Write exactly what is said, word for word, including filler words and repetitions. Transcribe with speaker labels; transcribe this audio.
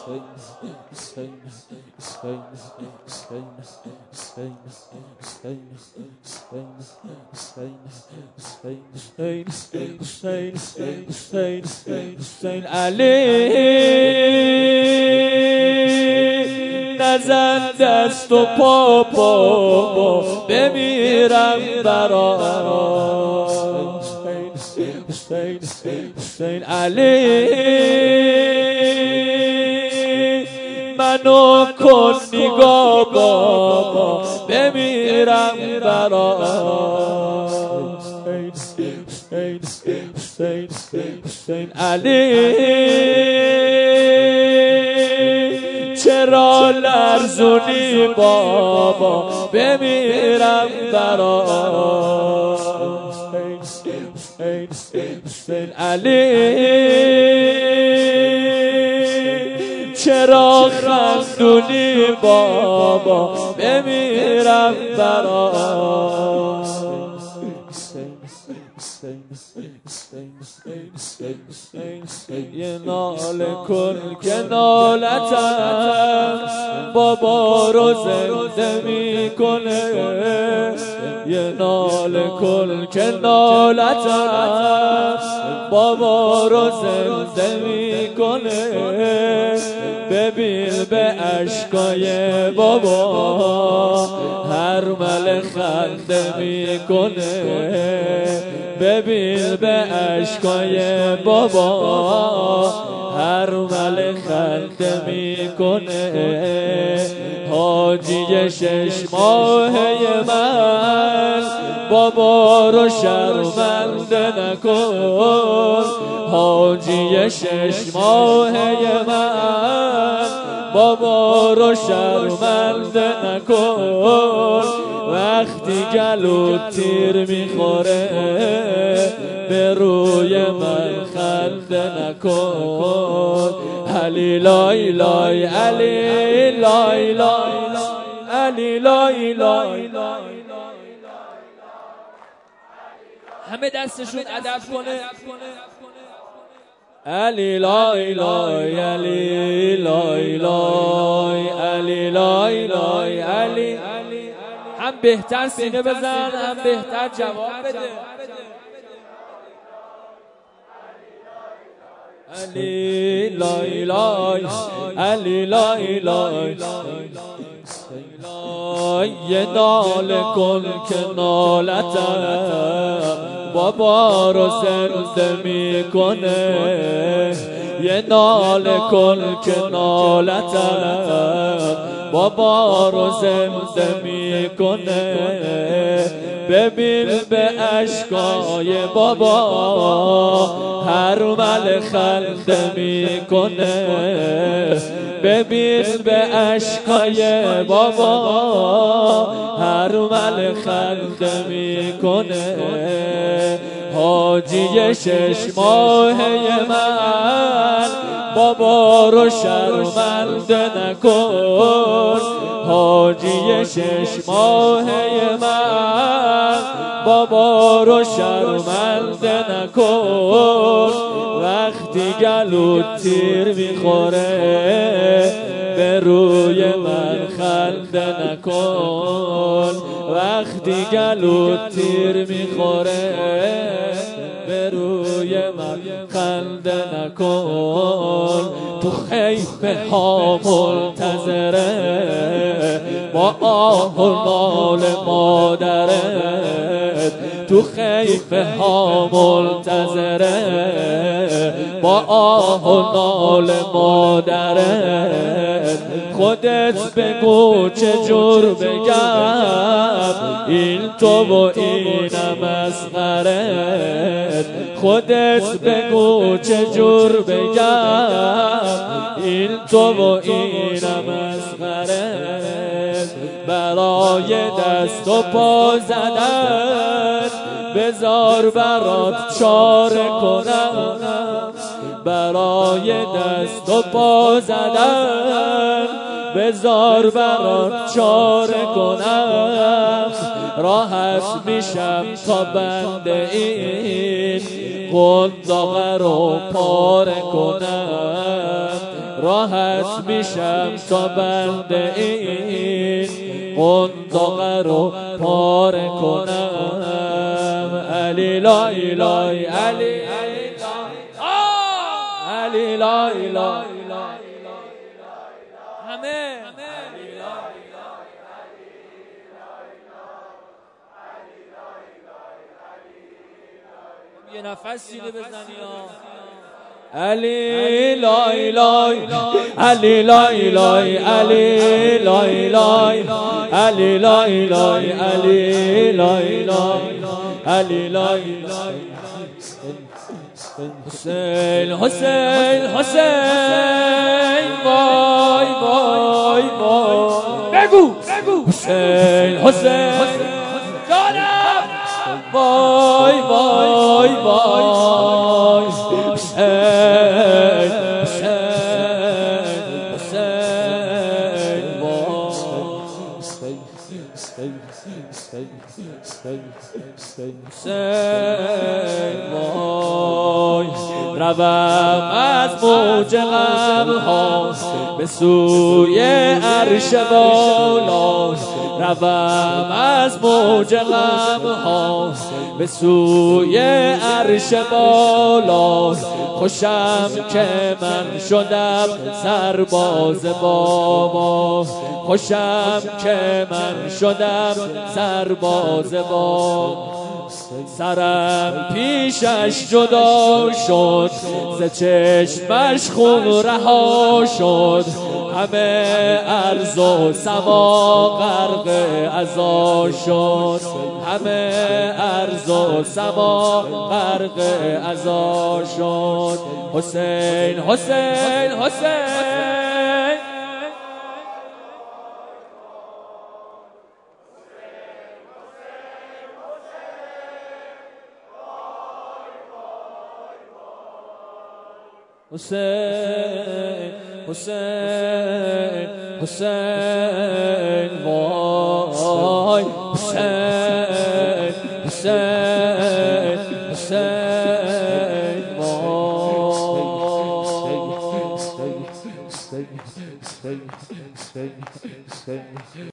Speaker 1: علی نزن دست و پا پا بمیرم برات حسین علی منو کن نگاه بابا بمیرم برات حسین علی چرا لرزونی بابا بمیرم برات حسین علی چرا خندونی بابا بمیرم برات یه ناله کن که نالتم بابا رو زنده میکنه یه ناله کن که نالتم بابا رو زنده میکنه ببین به اشکای بابا هر مل خنده میکنه ببین به اشکای بابا هر مل خنده میکنه حاجی شش ماهه من بابا رو شرمنده نکن حاجی شش ماهه من بابا رو شرمنده نکن وقتی گلو تیر میخوره به روی من خنده نکن علی لای لای علی لای لای علی لای لای همه دستشون ادب کنه علی لای لای علی لای لای علی لای لای علی هم بهتر سینه بزن هم بهتر جواب بده علی لای لای علی لای لای یه ناله کن که نالتم بابا رو زنده میکنه یه ناله کن که نالتم بابا رو زنده میکنه ببین به اشکای بابا هر مل خنده میکنه ببین به اشکای بابا هر مل خنده میکنه حاجی شش ماهه من بابا رو شرمنده نکن حاجی شش ماهه من بابا رو شرمنده نکن وقتی گلو تیر میخوره به روی من خنده نکن وقتی گلو تیر میخوره به روی من خنده نکن تو خیمه ها منتظره با آه و نال مادرت تو خیمه ها منتظره با آه و نال مادرت خودت بگو چجور بگم این تو و اینم مسخرت خودت بگو چجور بگم این تو و اینم مسخرت برای دست و پا زدن بذار برات چاره کنم برای دست و پا زدن بذار برات چاره کنم راحت میشم تا بند این قنداق رو پاره کنم راحت میشم تا بند این قنداق رو پاره کنم. علی لای لای علی علی لای لای همه یه نفس سینه بزنی علی لای لای علی لای لای علی لای لای علی لای لای علی لای لای علی لای حسین حسین حسین وای وای وای بگو حسین حسین جانم وای وای وای حسین حسین حسین حسین وای روم از موج غم ها به سوی عرش بالا، روم از موج غم ها به سوی عرش بالا. خوشم که من شدم سرباز بابا، خوشم که من شدم سرباز بابا. سرم پیشش جدا شد، ز چشمش خون رها شد، همه ارض و سما غرق عزا شد، همه ارض و سما غرق عزا شد. حسین حسین حسین حسین حسین حسین وای حسین حسین حسین وای